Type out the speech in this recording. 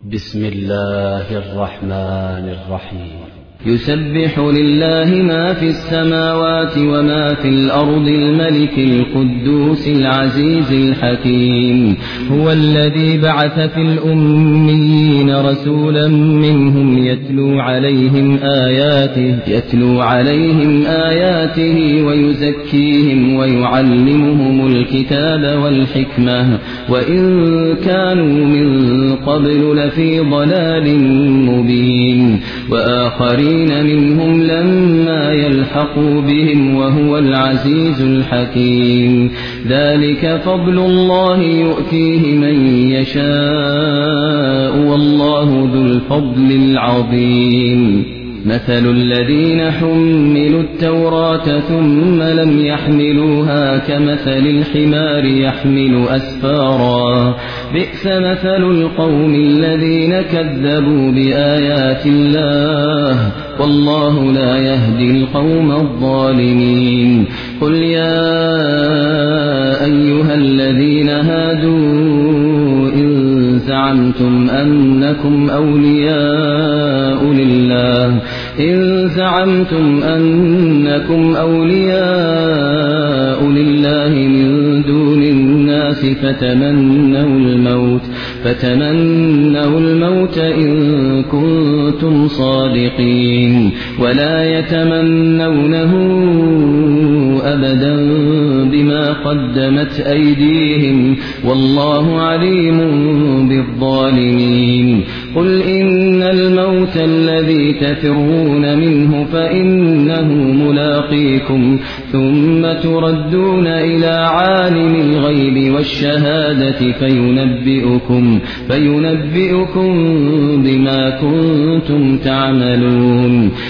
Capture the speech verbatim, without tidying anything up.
بسم الله الرحمن الرحيم. يسبح لله ما في السماوات وما في الأرض الملك القدوس العزيز الحكيم. هو الذي بعث في الأميين رسولا منهم يتلو عليهم آياته, يتلو عليهم آياته ويزكيهم ويعلمهم الكتاب والحكمة وإن كانوا من قبل لفي ضلال مبين. وآخرين منهم لما يلحقوا بهم وهو العزيز الحكيم. ذلك فضل الله يؤتيه من يشاء والله ذو الفضل العظيم. مثل الذين حملوا التوراة ثم لم يحملوها كمثل الحمار يحمل أسفارا بئس مثل القوم الذين كذبوا بآيات الله والله لا يهدي القوم الظالمين. قل يا أيها الذين هادوا إن زعمتم أنكم أولياء لله إن زعمتم أنكم أولياء لله من دون الناس فتمنوا الموت فتمنوا الموت إن كنتم صادقين ولا يتمنونه أبدا بما قدمت أيديهم والله عليم بالظالمين. قل إن الموت الذي تفرون منه فإنه ملاقيكم ثم تردون إلى عالم الغيب والشهادة فينبئكم, فينبئكم بما كنتم تعملون.